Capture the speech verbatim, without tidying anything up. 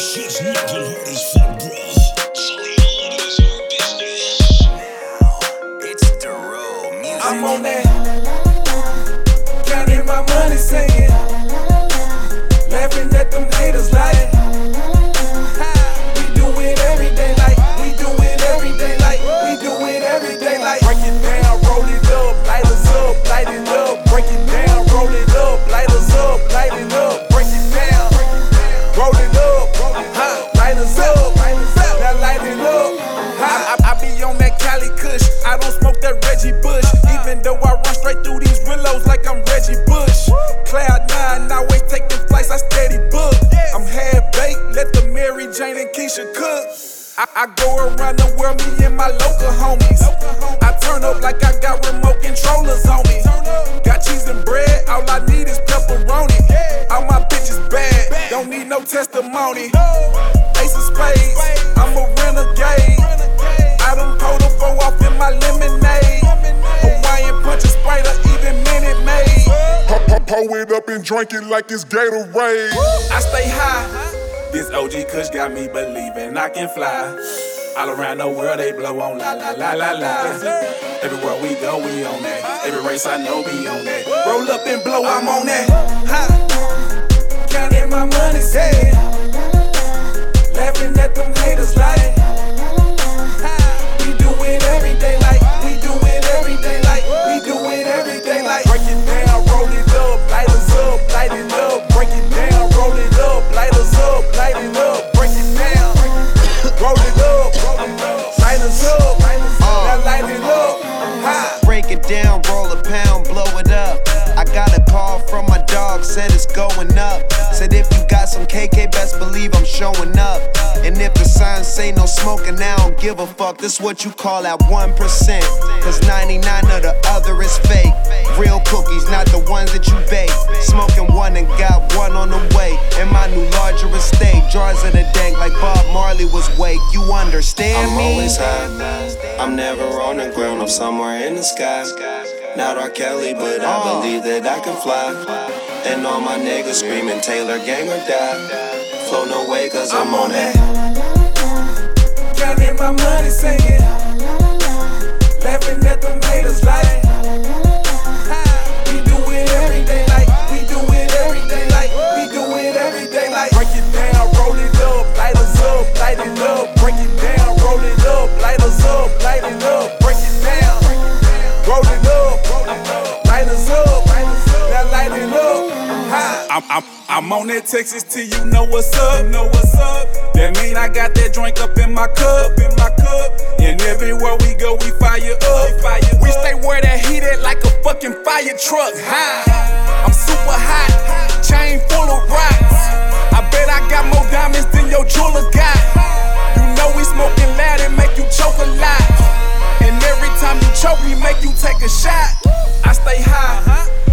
shit's knocking hard as fuck, bro. So you know what it is, our business. Now, it's the road music. I'm on that, counting my money, singing, laughing at them haters like, we do it every day like, we do it every day like, we do it every day like, break it down, roll it up, light us up, light it up, break it down, roll it up, light us up, light it up, break it down, roll it up, huh, light us up, now light it up, huh. I, I be on that Cali Kush, I don't smoke that Reggie Bush, even though I run straight through these willows like I'm Reggie Bush. Cloud nine, always taking flights, I steady book. I'm half baked, let the Mary Jane and Keisha cook. I, I go around the world, me and my local homies. I turn up like I got remote controllers on me. Got cheese and bread, all I need is pepperoni. All my bitches bad, don't need no testimony. Ace of spades, I'm a renegade. I done pulled a four off in my lemonade. Hawaiian punch a Sprite or even Minute Maid. Pour it up and drink it like it's Gatorade. I stay high. This O G Kush got me believing I can fly. All around the world they blow on la la la la la. Everywhere we go we on that. Every race I know we on that. Roll up and blow, I'm on that. Ha. Counting my money, saying, laughing at them haters like, we do it every day like, we do it every day like, we do it every day like. Break it down, roll it up, light us up, light it up. Break it down, roll it up, light us up, light it up. Break it down, roll it up, light us up, now light it up. Ha. Break it down, roll a pound, blow it up. I got a call from my dog, said it's going up. Said if you got some K K, best believe I'm showing up. And if the signs say no smoking, I don't give a fuck. This what you call that one percent. Cause ninety-nine of the other is fake. Real cookies, not the ones that you bake. Smoking one and got one on the way. In my new larger estate, jars of the dank like Bob Marley was wake. You understand I'm me? always high, I'm never on the ground, I'm somewhere in the sky. Not R. Kelly, but I believe that I can fly. And all my niggas screaming Taylor gang or die. Flow no way, cause I'm, I'm on on that. that. Counting my money, singing, laughing at them haters like, we do it every day like, we do it every day like, we do it every day like. Break it down, roll it up, light us up, light it up. Break it down, roll it up, light us up, light it up. Break it down, roll it up, light us up, now light it up. Ha. I'm, I'm, I'm on that Texas till you know what's up, know what's up. That mean I got that drink up in my cup, in my cup. And everywhere we go, we fire up. Fire we stay where that heat at like a fucking fire truck. High, I'm super hot, chain full of rocks. I bet I got more diamonds than your jeweler got. You know we smoking loud and make you choke a lot. And every time you choke, we make you take a shot. I stay high,